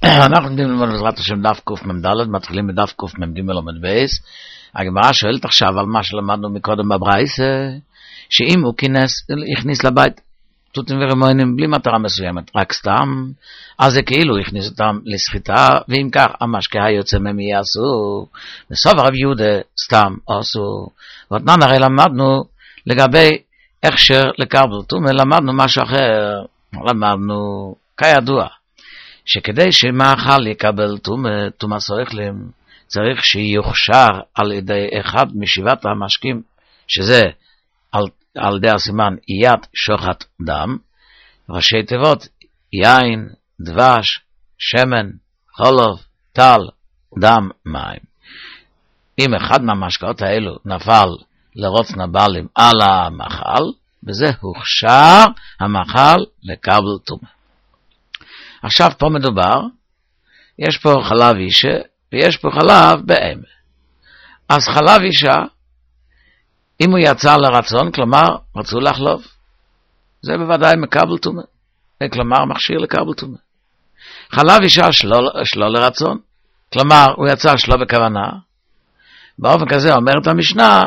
אנחנו לומדים ללמוד בעזרת השם דף קמ"ד, מתחילים בדף קמ"ג עמוד בייס. הגמרא שואלת עכשיו על מה שלמדנו מקודם בברייס, שאם הוא הכניס לבית תותים ורמונים בלי מטרה מסוימת, רק סתם, אז זה כאילו הכניס אותם לסחיטה, ואם כך המשקה היוצא מהם יהיה אסור. בסוף רב יהודה סתם אסור. ואתנן הרי למדנו לגבי הכשר לקרבל טומאה, למדנו משהו אחר. למדנו כידוע שכדי שמאכל יקבל טומאה סויכלים, צריך שיוכשר על ידי אחד משבעת המשקים, שזה על ידי הסימן איית שוחט דם, ראשי תיבות יין, דבש, שמן, חולוב, טל, דם, מים. אם אחד מהמשקאות האלו נפל לרוץ נבלים על המאכל, בזה הוכשר המאכל לקבל טומאה. עכשיו פה מדובר, יש פה חלב אישה ויש פה חלב בהמה. אז חלב אישה, אם הוא יצא לרצון, כלומר רצו לחלוב, זה בוודאי מקבל טומאה, כלומר מכשיר לקבל טומאה. חלב אישה שלא לרצון, כלומר הוא יצא שלא בכוונה, באופן כזה אומרת המשנה,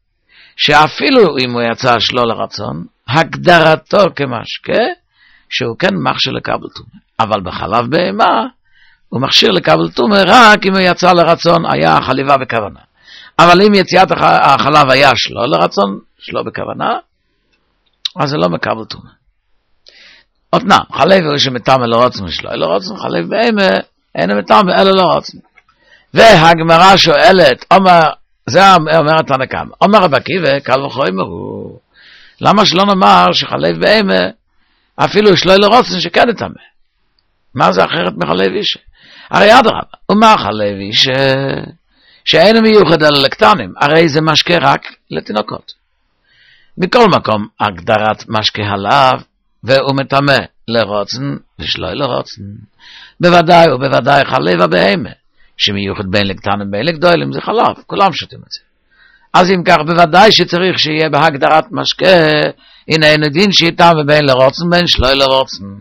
שאפילו אם הוא יצא שלא לרצון, הגדרתו כמשקה, שהוא כן מכשיר לקבל טומאה. אבל בחלב בהמה, הוא מכשיר לקבל טומאה רק אם הוא יצא לרצון, היה חליבה בכוונה. אבל אם יציאת החלב היה שלא לרצון, שלא בכוונה, אז זה לא מקבל טומאה. אותנם, חלב הוא שמטמא לרצון ושלא לרצון, חלב בהמה, אין מטמא אלא לרצון. והגמרא שואלת, זה אומרת הנקם, אומר רבי עקיבא, קל וחומר הוא. למה שלא נאמר שחלב בהמה, אפילו שלא לרצון שכן יטמא? מה זה אחרת מחלב אישה? הרי אדרבה, ומה חלב אישה שאין מיוחד אלא לקטנים? הרי זה משקה רק לתינוקות. מכל מקום, הגדרת משקה חלב, והוא מטמא לרצון ושלא לרצון. בוודאי ובוודאי חלב הבהמה, שמיוחד בין לקטנים בין לגדולים, זה חלב, כולם שותים את זה. אז אם כך, בוודאי שצריך שיהיה בהגדרת משקה, הנה אין דין שיטמא בין לרצון בין שלא לרצון.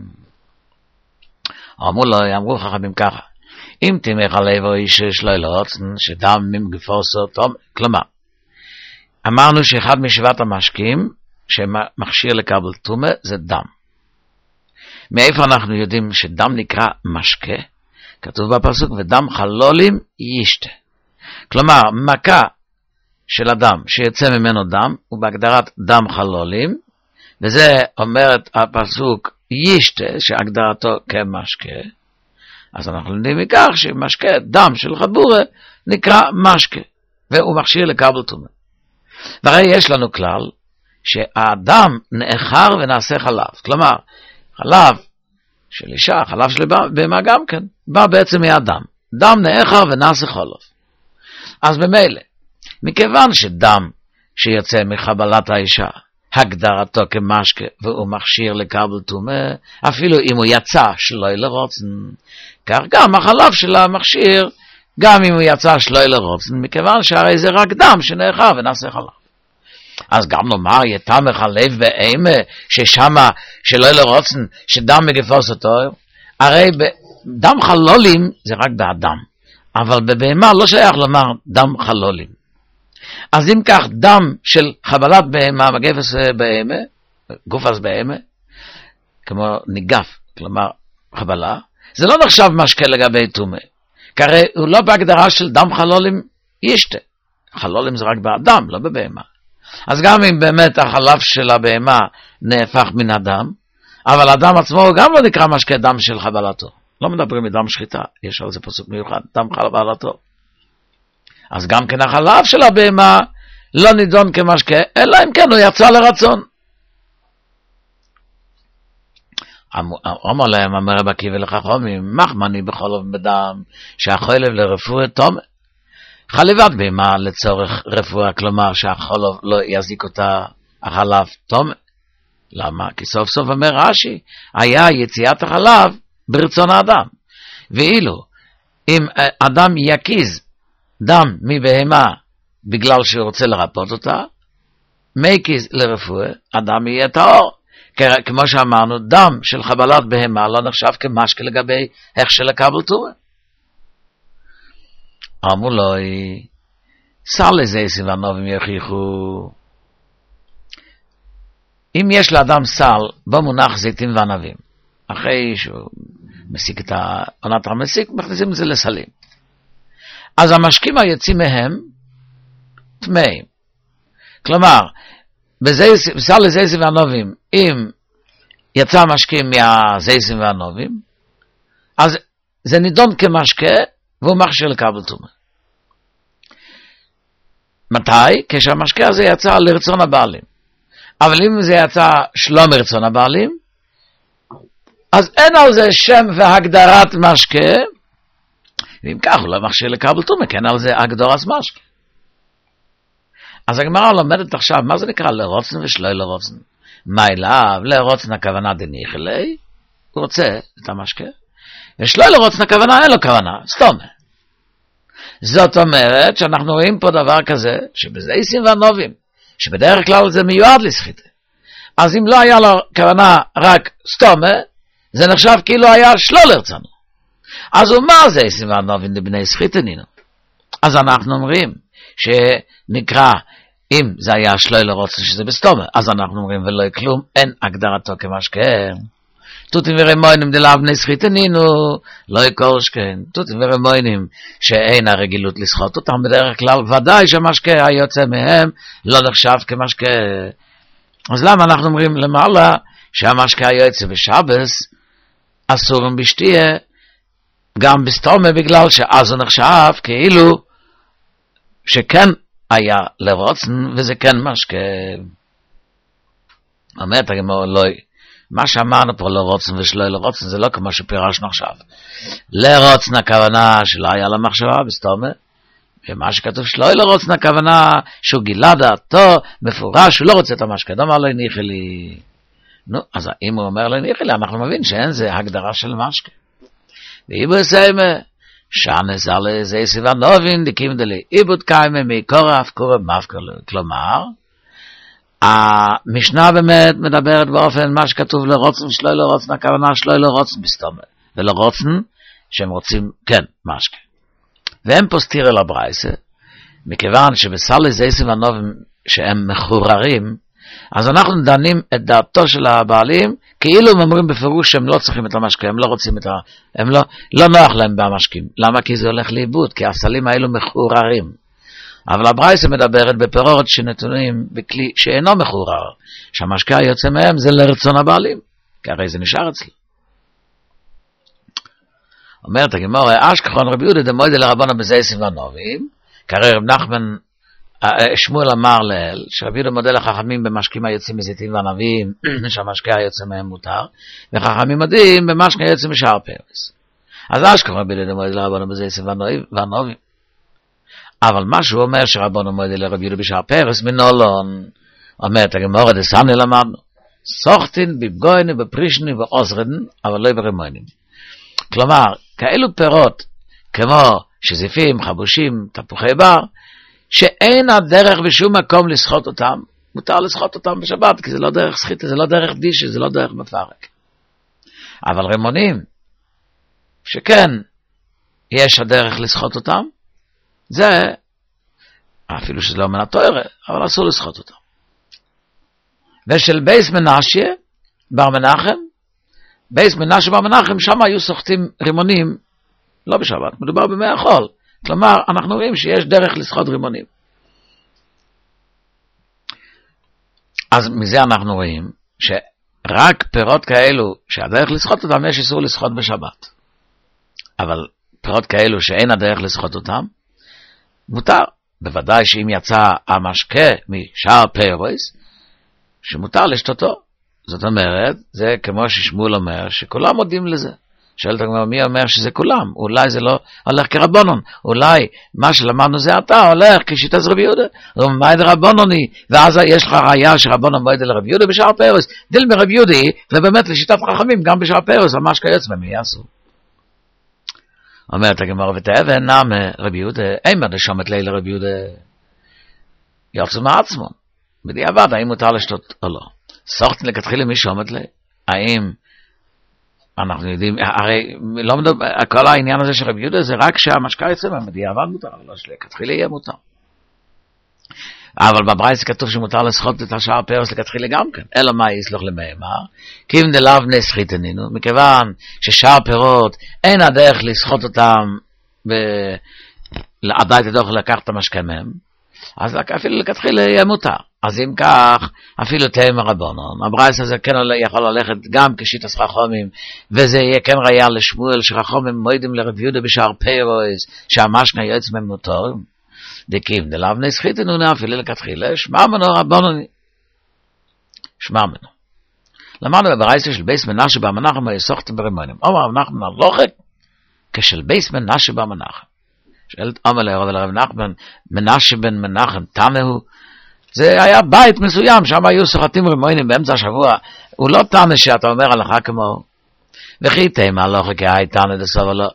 אמרו חכמים ככה, אם תימא חלב או איש שלא לרצון, שדם ממגפוסו טומא. כלומר, אמרנו שאחד משבעת המשקים שמכשיר לקבל טומאה זה דם. מאיפה אנחנו יודעים שדם נקרא משקה? כתוב בפסוק, ודם חלולים ישתה. כלומר, מכה של הדם שיצא ממנו דם, הוא בהגדרת דם חלולים, וזה אומרת הפסוק ישתה, שהגדרתו כמשקה. אז אנחנו יודעים מכך שמשקה, דם של חבורה, נקרא משקה, והוא מכשיר לקבל טומאה. והרי יש לנו כלל, שהאדם נאחר ונעשה חלב. כלומר, חלב של אישה, חלב של בהמה גם כן, בא בעצם מהדם. דם נאחר ונעשה חלב. אז במילא, מכיוון שדם שיוצא מחבלת האישה, הגדרתו כמשקה, והוא מכשיר לקבל טומאה, אפילו אם הוא יצא שלא לרצון, כך גם החלב שלה מכשיר, גם אם הוא יצא שלא לרצון, מכיוון שהרי זה רק דם שנאחר ונעשה חלב. אז גם נאמר יטמא חלב בהמה, ששמה שלא לרצון, שדם מגפוס אותו, הרי דם חלולים זה רק באדם, אבל בבהמה לא שייך לומר דם חלולים. אז אם כך דם של חבלת בהמה, מגפס בהמה, גופס בהמה, כמו ניגף, כלומר חבלה, זה לא נחשב משקה לגבי טומאה, כי הרי הוא לא בהגדרה של דם חלולים ישתה. חלולים זה רק באדם, לא בבהמה. אז גם אם באמת החלב של הבהמה נהפך מן הדם, אבל הדם עצמו גם לא נקרא משקה דם של חבלתו. לא מדברים מדם שחיטה, יש על זה פסוק מיוחד, דם חבלתו. אז גם כן החלב של הבהמה לא נידון כמשקה, אלא אם כן הוא יצא לרצון. אומר להם, אומר רבי עקיבא לחכמים, מחמני בחלב בדם, שהחלב לרפואה טומאה. חליבת בהמה לצורך רפואה, כלומר שהחלב לא יזיק אותה, החלב טומאה. למה? כי סוף סוף אומר רש"י, היה יציאת החלב ברצון האדם. ואילו, אם אדם יקיז דם מבהמה בגלל שהוא רוצה לרפות אותה, מקיז לרפואה, אדם יהיה טהור. כמו שאמרנו, דם של חבלת בהמה לא נחשב כמשקה לגבי איך של הקבל טומאה. אמרו לו, סל לזייסים והנובים יוכיחו. אם יש לאדם סל, בו מונח זיתים וענבים. אחרי שהוא מסיק את עונת המסיק, מכניסים את זה לסלים. אז המשקים היוצאים מהם, טמאים. כלומר, בסל לזייסים והנובים, אם יצא המשקים מהזייסים והנובים, אז זה נידון כמשקה, והוא מכשיר לקבל טומאה. מתי? כשהמשקה הזה יצא לרצון הבעלים. אבל אם זה יצא שלא מרצון הבעלים, אז אין על זה שם והגדרת משקה, ואם כך הוא לא מכשיר לקבל טומאה, כי אין על זה הגדרת משקה. אז הגמרא לומדת עכשיו, מה זה נקרא לרוצן ושלא לרוצן? מה אליו? לרוצן הכוונה דניחלי, הוא רוצה את המשקה, ושלא לרוצן הכוונה אין לו כוונה, סתום. זאת אומרת שאנחנו רואים פה דבר כזה, שבזייסים והנובים, שבדרך כלל זה מיועד לסחיטה. אז אם לא היה לו כוונה רק סתומה, זה נחשב כאילו היה שלא לרצונו. אז הוא מה זייסים והנובים לבני סחיטה נינו? אז אנחנו אומרים שנקרא, אם זה היה שלא לרוצן שזה בסתומה, אז אנחנו אומרים ולא כלום, אין הגדרתו כמשקה. תותים ורמוינים דלאו בני סחיטה נינו, לא יקורשכן. תותים ורמוינים שאין הרגילות לסחוט אותם בדרך כלל, ודאי שהמשקה היוצא מהם לא נחשב כמשקה. אז למה אנחנו אומרים למעלה שהמשקה היוצא בשבס אסור בשתייה, גם בסתומה, בגלל שאז הוא נחשב כאילו שכן היה לרוצן וזה כן משקה. אומרת הגמרא לא, מה שאמרנו פה לרוצן ושלא לרוצן זה לא כמו שפירשנו עכשיו. לרוצן הכוונה שלא היה לה מחשבה בסתומה, ומה שכתוב שלא לרוצן הכוונה שהוא גילה דעתו מפורש, הוא לא רוצה את המשקה, אמר לו הניחי לי. נו, אז אם הוא אומר לו הניחי לי, אנחנו מבין שאין זה הגדרה של משקה. ואם הוא יסיימה, שנס על זייסים והנובים דקים דלי עיבוד קיימה מקורא אף קורא מפקר. כלומר, המשנה באמת מדברת באופן מה שכתוב לרוצן שלא לרוצן, הכוונה שלא לרוצן בסתומה, ולרוצן שהם רוצים כן משקה. והם פה סתירה לברייסה, מכיוון שבסל לזייסים והנובים שהם מחוררים, אז אנחנו דנים את דעתו של הבעלים, כאילו הם אומרים בפירוש שהם לא צריכים את המשקה, הם לא רוצים את הם לא נוח להם במשקים. למה? כי זה הולך לאיבוד, כי הסלים האלו מחוררים. אבל הברייסה מדברת בפירות שנתונים בכלי שאינו מחורר, שהמשקה היוצא מהם זה לרצון הבעלים, כי הרי זה נשאר אצלו. אומרת הגמרא, אשכחון רבי יהודה דמוידי לרבונה בזייסים והנובים, כרי רב נחמן שמואל אמר לאל, שרבי יהודה מודה לחכמים במשקים היוצאים מזיתים וענבים, שהמשקה היוצא מהם מותר, וחכמים מודים במשקה היוצא משאר פרס. אז אשכחון רבי יהודה דמוידי לרבונה בזייסים והנובים. אבל מה שהוא אומר שרבנו מוידי לרבי יהודה בשאר פרס, מנולון, אומרת הגמרא דסני למדנו, סוחטין בבגויני בפרישני ועוזרדן, אבל לא ברמוינים. כלומר, כאלו פירות, כמו שזיפים, חבושים, תפוחי בר, שאין הדרך בשום מקום לסחוט אותם, מותר לסחוט אותם בשבת, כי זה לא דרך סחיטה, זה לא דרך דישה, זה לא דרך מפרק. אבל רימונים, שכן יש הדרך לסחוט אותם, זה, אפילו שזה לא מן התורה, אבל אסור לסחוט אותם. ושל בייס מנשה, בר מנחם, בייס מנשה בר מנחם, שם היו סוחטים רימונים, לא בשבת, מדובר במי החול. כלומר, אנחנו רואים שיש דרך לסחוט רימונים. אז מזה אנחנו רואים שרק פירות כאלו שהדרך לסחוט אותם יש איסור לסחוט בשבת. אבל פירות כאלו שאין הדרך לסחוט אותם, מותר. בוודאי שאם יצא המשקה משאר פרס, שמותר לשתותו. זאת אומרת, זה כמו ששמואל אומר, שכולם מודים לזה. שואלת הגמרא, מי אומר שזה כולם? אולי זה לא הולך כרבונון. אולי מה שלמדנו זה אתה הולך כשיטת רבי יהודה. מה זה רבונוני? ואז יש לך ראיה שרבונון מועד לרבי יהודה בשאר פרס. דיל מרבי יהודה, ובאמת לשיטת חכמים, גם בשאר פרס, המשקה יוצא מי יעשו. אומרת הגמרא, ותאבן נעמה רבי יהודה, אימא דשומת לילה רבי יהודה, יוצא מעצמו. בדיעבד, האם מותר לשתות או לא. סוכתן לכתחילה מי שעומד לי, האם אנחנו יודעים, הרי לא מדבר, כל העניין הזה של רבי יהודה זה רק שהמשקע יצא מהמדיעבד מותר, לא שלכתחילה יהיה מותר. אבל בברייתא כתוב שמותר לסחוט את השאר פרס לכתחילה גם כן, אלא מה יסלח למאמר, כי אם דלאו בני סחיטנינו, מכיוון ששאר פירות אין הדרך לסחוט אותם עדיין תדוך לקחת את המשקע מהם, אז אפילו לכתחילה יהיה מותר. אז אם כך, אפילו תאם הרבונון, הברייתא הזה כן יכול ללכת גם כשיטת חכמים, וזה יהיה כן ראיה לשמואל שחכמים מועדים לרבי יהודה בשאר פירוס, שהמשקע יוצא מהם מותר, דקים דלאו בני סחיטנינו אפילו לכתחילה, שמע מנו רבונון, שמע מנו. למדנו בברייתא של בייס מנשה במנחם היסוכתם ברימונים, אומר מנחם הלוחק כשל בייס מנשה במנחם. שאלת אמר לרב נחמן, מנשה בן מנחם תנהו, זה היה בית מסוים, שם היו סוחטים רימונים באמצע השבוע, הוא לא תנא שאתה אומר הלכה כמו, וכי תימה הלכה כהי תנא דסובה לא,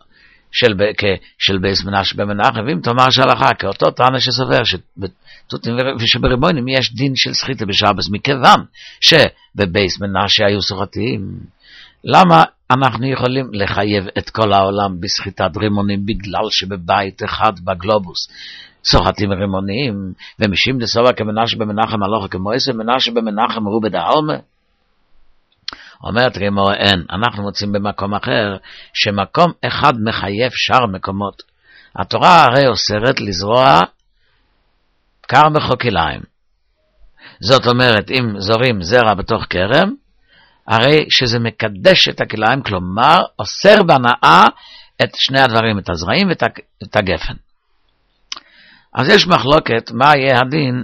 של בייס מנשה במנחם, ואם תאמר שהלכה כאותו תנא שסובר, ושברימונים יש דין של סחיטה בשבס, מכיוון שבבייס מנשה היו סוחטים, למה אנחנו יכולים לחייב את כל העולם בסחיטת רימונים בגלל שבבית אחד בגלובוס סוחטים רימונים ומשום דסובה כמנשה במנחם הלכה כמו איזה מנשה במנחם הוא בדעלמה? אומרת רימו אין, אנחנו מוצאים במקום אחר שמקום אחד מחייב שאר מקומות. התורה הרי אוסרת לזרוע קר בחוקיליים, זאת אומרת אם זורים זרע בתוך כרם הרי שזה מקדש את הכליים, כלומר אוסר בהנאה את שני הדברים, את הזרעים ואת הגפן. אז יש מחלוקת מה יהיה הדין,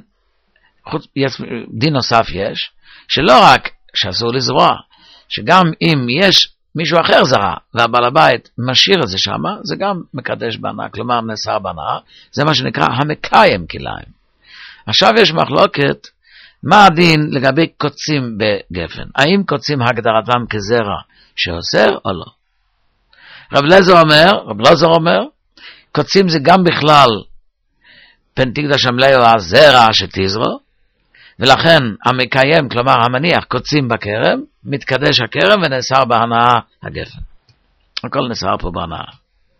דין נוסף יש, שלא רק שאסור לזרוע, שגם אם יש מישהו אחר זרע והבעל הבית משאיר את זה שם, זה גם מקדש בהנאה, כלומר נאסר בהנאה, זה מה שנקרא המקיים כליים. עכשיו יש מחלוקת, מה הדין לגבי קוצים בגפן? האם קוצים הגדרתם כזרע שאוסר או לא? רב לזר אומר, קוצים זה גם בכלל פנטיקדש המלאו הזרע שתזרו, ולכן המקיים, כלומר המניח קוצים בכרם, מתקדש הכרם ונאסר בהנאה הגפן. הכל נאסר פה בהנאה.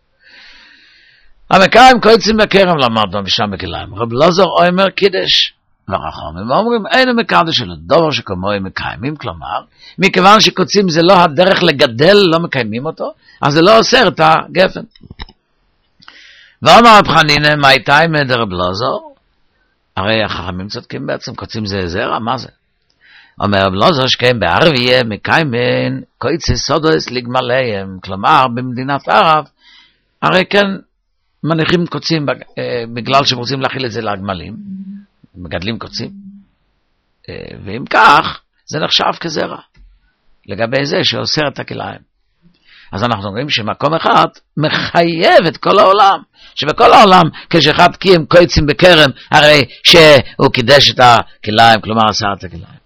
המקיים קוצים בכרם למדנו משם בכליים. רב לזר אומר קידש. וחכמים אומרים אין מקדש אלא דבר שכמוהו מקיימים, כלומר מכיוון שקוצים זה לא הדרך לגדל, לא מקיימים אותו, אז זה לא אוסר את הגפן. ואומר רב חנינא מאי תימא דרב לזר, הרי החכמים צודקים בעצם, קוצים זה זרע, מה זה? אומר רב לזר שכן בערביה מקיימן קוצי סודוס לגמליהם, כלומר במדינת ערב הרי כן מניחים קוצים בגלל שהם רוצים להכיל את זה לגמלים, מגדלים קוצים, ואם כך זה נחשב כזרע לגבי זה שאוסר את הכליים. אז אנחנו רואים שמקום אחד מחייב את כל העולם, שבכל העולם כשאחד קיים קוצים בכרם הרי שהוא קידש את הכליים, כלומר אסר את הכליים.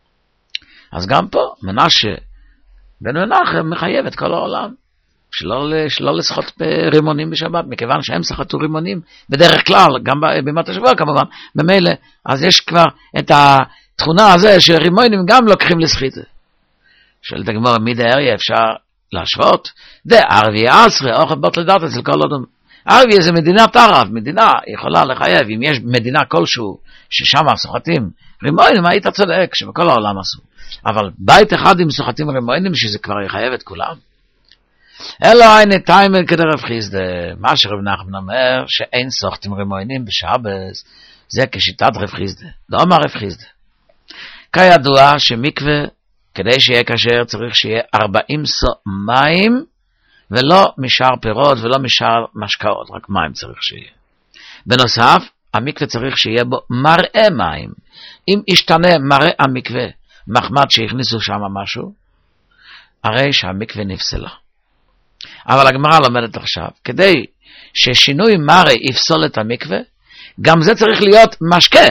אז גם פה מנשה בן מנחם מחייב את כל העולם שלא לשחוט רימונים בשבת, מכיוון שהם שחטו רימונים בדרך כלל, גם בימת השבוע כמובן, במילא, אז יש כבר את התכונה הזה שרימונים גם לוקחים לסחיטה. שואלת הגמרא, מי דאריה אפשר להשוות? ערבייה עשרה, אוכל בוט לדעת אצל כל אדם. ערבייה זה מדינת ערב, מדינה יכולה לחייב, אם יש מדינה כלשהו ששם סוחטים רימונים, היית צודק שבכל העולם עשו. אבל בית אחד עם סוחטים רימונים שזה כבר יחייב את כולם. אלא אין תימא כדרב חיסדא, מה שרב נחמן אומר שאין סוחטים רימונים בשבס, זה כשיטת רב חיסדא. לא אמר רב חיסדא. כידוע שמקווה כדי שיהיה כשר צריך שיהיה 40 סו מים, ולא משאר פירות ולא משאר משקאות, רק מים צריך שיהיה. בנוסף, המקווה צריך שיהיה בו מראה מים. אם ישתנה מראה המקווה, מחמד שהכניסו שם משהו, הרי שהמקווה נפסלה. אבל הגמרא לומדת עכשיו, כדי ששינוי מראה יפסול את המקווה, גם זה צריך להיות משקה.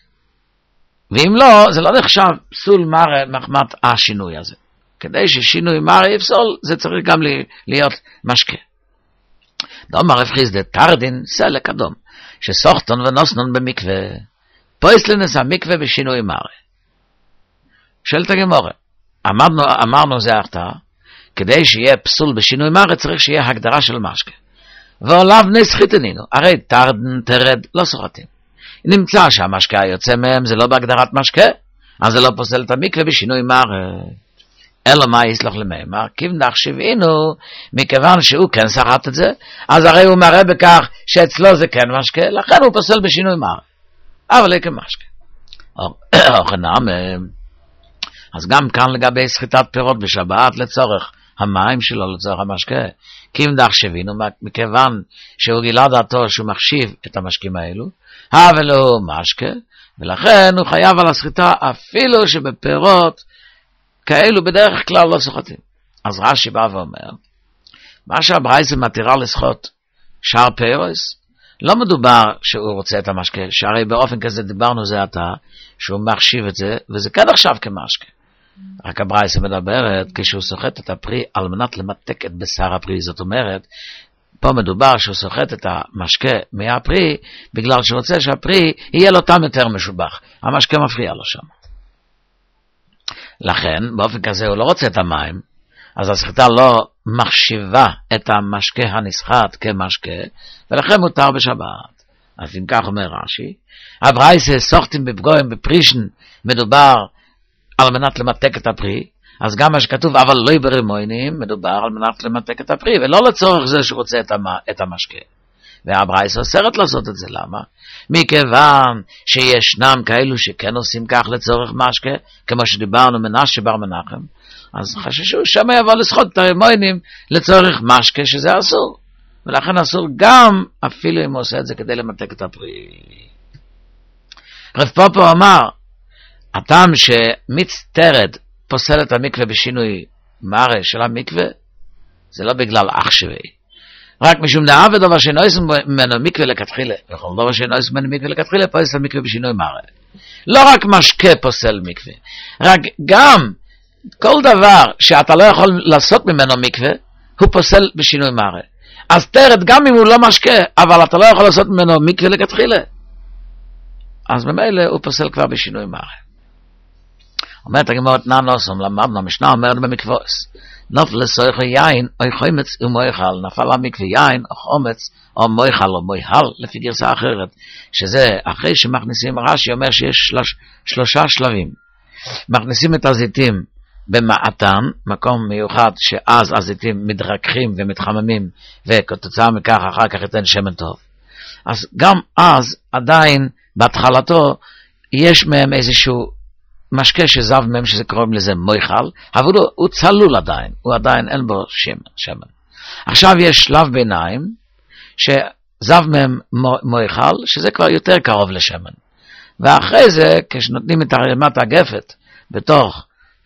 ואם לא, זה לא נחשב פסול מראה מחמת השינוי הזה. כדי ששינוי מראה יפסול, זה צריך גם להיות משקה. דאמר רב חיסדא תרדין סלק אדום, שסוחטון ונוסנון במקווה, פויסלנס המקווה בשינוי מראה. שואלת הגמורה, אמרנו זה אחתה, כדי שיהיה פסול בשינוי מראה צריך שיהיה הגדרה של משקה. ועליו נסחיתנינו, הרי תרד לא סוחטים. נמצא שהמשקה היוצא מהם זה לא בהגדרת משקה, אז זה לא פוסל את המקווה בשינוי מראה. אלא מה יסלח למאמר? כיוון דחשבינו, מכיוון שהוא כן סחט את זה, אז הרי הוא מראה בכך שאצלו זה כן משקה, לכן הוא פוסל בשינוי מראה. אבל לא כמשקה. אז גם כאן לגבי סחיטת פירות בשבת לצורך המים שלו, לצורך המשקה. כיוון דחשבינו, מכיוון שהוא גילה דעתו שהוא מחשיב את המשקים האלו, אבל הוא משקה, ולכן הוא חייב על הסחיטה אפילו שבפירות כאלו בדרך כלל לא סוחטים. אז רש"י בא ואומר, מה שהברייתא מתירה לסחוט שאר פירות, לא מדובר שהוא רוצה את המשקה, שהרי באופן כזה דיברנו זה עתה, שהוא מחשיב את זה, וזה כן עכשיו כמשקה. רק הברייתא מדברת, כשהוא סוחט את הפרי על מנת למתק את בשר הפרי, זאת אומרת, פה מדובר שהוא סוחט את המשקה מהפרי, בגלל שהוא רוצה שהפרי יהיה לו טעם יותר משובח. המשקה מפריע לו שם. לכן, באופן כזה הוא לא רוצה את המים, אז הסחיטה לא מחשיבה את המשקה הנסחט כמשקה, ולכן מותר בשבת. אז אם כך אומר רש"י, הברייתא סוחטים בפגועים בפרישן, מדובר על מנת למתק את הפרי, אז גם מה שכתוב, אבל לא יברמוינים, מדובר על מנת למתק את הפרי, ולא לצורך זה שרוצה את המשקה. והברייתא אוסרת לעשות את זה, למה? מכיוון שישנם כאלו שכן עושים כך לצורך משקה, כמו שדיברנו מנשה בר מנחם, אז חששו שמה יבוא לסחוט את הרימונים לצורך משקה, שזה אסור. ולכן אסור גם, אפילו אם הוא עושה את זה כדי למתק את הפרי. רב פופו אמר, הטעם שמצטרד פוסל את המקווה בשינוי מראה של המקווה, זה לא בגלל אח שווה. רק משום דאב ודבר שאינו עושה ממנו מקווה לכתחילה, וכל דבר שאינו עושה ממנו מקווה לכתחילה, פוסל מקווה בשינוי מראה. לא רק משקה פוסל מקווה, רק גם כל דבר שאתה לא יכול לעשות ממנו מקווה, הוא פוסל בשינוי מראה. אז תרד גם אם הוא לא משקה, אבל אתה לא יכול לעשות ממנו מקווה לכתחילה, אז ממילא הוא פוסל כבר בשינוי מראה. אומרת הגמרא נענוסום, למדנו, המשנה אומרת במקווס, נפל לסויכו יין, או חומץ ומויכל, נפל למקווה יין, או חומץ, או מויכל, או מויהל, לפי גרסה אחרת, שזה אחרי שמכניסים, רש"י אומר שיש שלושה שלבים. מכניסים את הזיתים במעתן, מקום מיוחד שאז הזיתים מתרככים ומתחממים, וכתוצאה מכך אחר כך ייתן שמן טוב. אז גם אז עדיין בהתחלתו יש מהם איזשהו משקה שזב מהם שזה קוראים לזה מויכל, אבל הוא צלול עדיין, הוא עדיין אין בו שמן. עכשיו יש שלב ביניים שזב מהם מויכל, שזה כבר יותר קרוב לשמן. ואחרי זה, כשנותנים את הרמת הגפת בתוך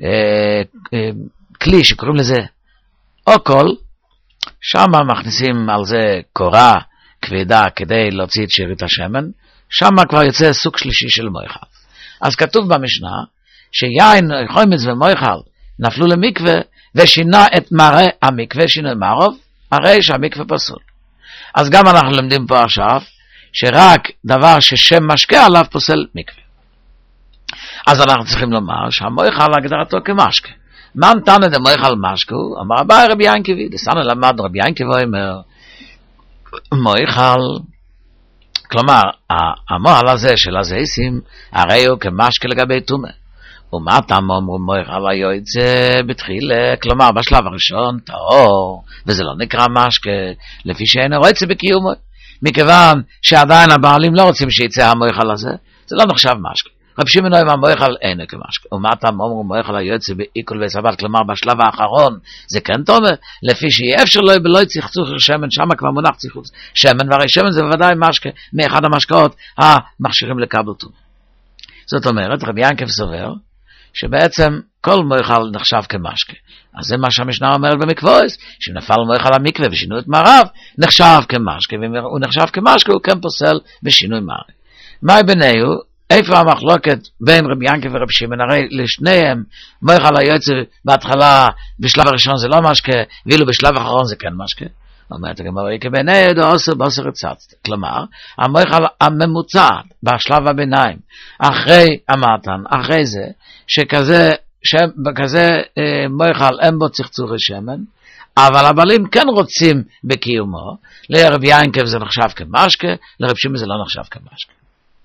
כלי שקוראים לזה אוקול, שם מכניסים על זה קורה כבדה כדי להוציא את שארית השמן, שם כבר יוצא סוג שלישי של מויכל. אז כתוב במשנה שיין, חומץ ומויכל נפלו למקווה ושינה את מראה המקווה, שינה מרוב, הרי שהמקווה פסול. אז גם אנחנו לומדים פה עכשיו שרק דבר ששם משקה עליו פוסל מקווה. אז אנחנו צריכים לומר שהמויכל הגדרתו כמשקה. מה נתן את המויכל משקו? אמר הבא רבי ינקבי, דסנו למד רבי ינקבי אומר מויכל, כלומר המוהל הזה של הזייסים הרי הוא כמשקה לגבי תומה. ומה טעם אומרו מויכל היוצא בתחילה, כלומר בשלב הראשון טהור, וזה לא נקרא משקה לפי שאין רוצה בקיומו, מכיוון שעדיין הבעלים לא רוצים שיצא המויכל הזה, זה לא נחשב משקה. רב שמעון אומר מויכל אין כמשקה. ומה טעם אומרו מויכל היוצא בעיכול וסבת, כלומר בשלב האחרון זה כן תומה, לפי שיהיה אפשר לו בלא צחצוח שמן, שם כבר מונח צחצוח שמן, והרי שמן זה בוודאי משקה מאחד המשקאות המכשירים לקבל תומה. זאת אומרת רבי ינקב סובר שבעצם כל מויכל נחשב כמשקה. אז זה מה שהמשנה אומרת במקווס, שנפל מויכל המקווה ושינו את מערב, נחשב כמשקה, ואם הוא נחשב כמשקה הוא כן פוסל בשינוי מערב. מה בינינו? איפה המחלוקת בין רבי ינקב ורבי שמעון? הרי לשניהם מויכל היוצא בהתחלה בשלב הראשון זה לא משקה, ואילו בשלב האחרון זה כן משקה. אומרת הגמרא כבני דו עשר בעשר רצת, כלומר המויכל הממוצע בשלב הביניים אחרי המתן, אחרי זה שכזה בכזה מויכל אין בו צחצוחי שמן, אבל הבעלים כן רוצים בקיומו. לרב יינקב זה נחשב כמשקה, לרב שמעון זה לא נחשב כמשקה.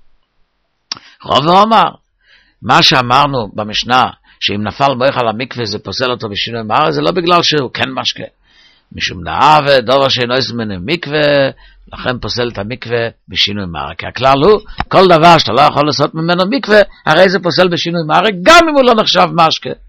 רב אומר, מה שאמרנו במשנה, שאם נפל מויכל המקווה זה פוסל אותו בשינוי מערה, זה לא בגלל שהוא כן משקה. משום דאבה, דבר שאינו יסמנו מקווה, לכן פוסל את המקווה בשינוי מערה. כי הכלל הוא, כל דבר שאתה לא יכול לעשות ממנו מקווה, הרי זה פוסל בשינוי מערה, גם אם הוא לא נחשב משקה.